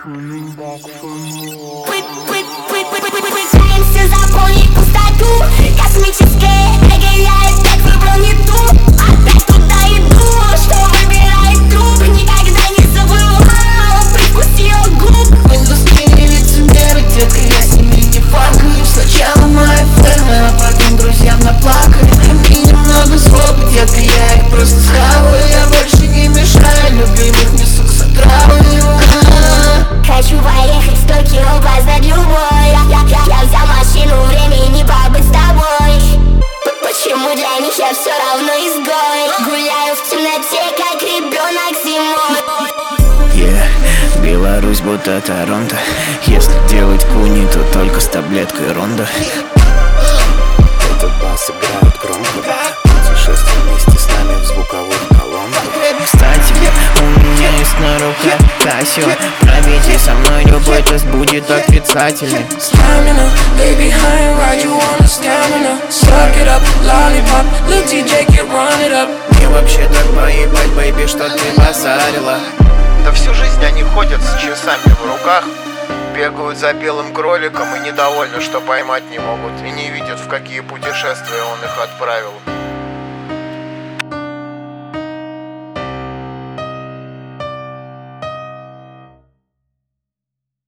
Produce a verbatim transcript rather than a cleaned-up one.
Пытаемся заполнить пустоту. Космическая догоняет, так выбрал не ту. Опять туда иду, что выбирает труп. Никогда не забывал привкус ее губ. В индустрии лицемеры, детка, я с ними не факаю. Сначала мои фэны, а потом друзьям наплакали. И немного злобы, детка, я их просто схаваю. Я больше не мешаю, любимых несу с отравой. Хочу поехать в Токио, познать любовь. Я, я, я, я взял машину, времени побыть с тобой. Почему для них я все равно изгой? Гуляю в темноте, как ребенок зимой. Yeah, Беларусь будто Торонто. Если делать куни, то только с таблеткой Ронда. Этот бас играют громко. Путешествие вместе с нами в звуковых колонках. Кстати, у меня есть на руках Кассио. Пробейте со мной любой тест, будет отрицательный. Stamina, baby, high and ride you on a stamina. Suck it up, lollipop, look T J, get run it up. Мне вообще так поебать, бэйби, что ты базарила. Да всю жизнь они ходят с часами в руках, бегают за белым кроликом и недовольны, что поймать не могут, и не видят, в какие путешествия он их отправил.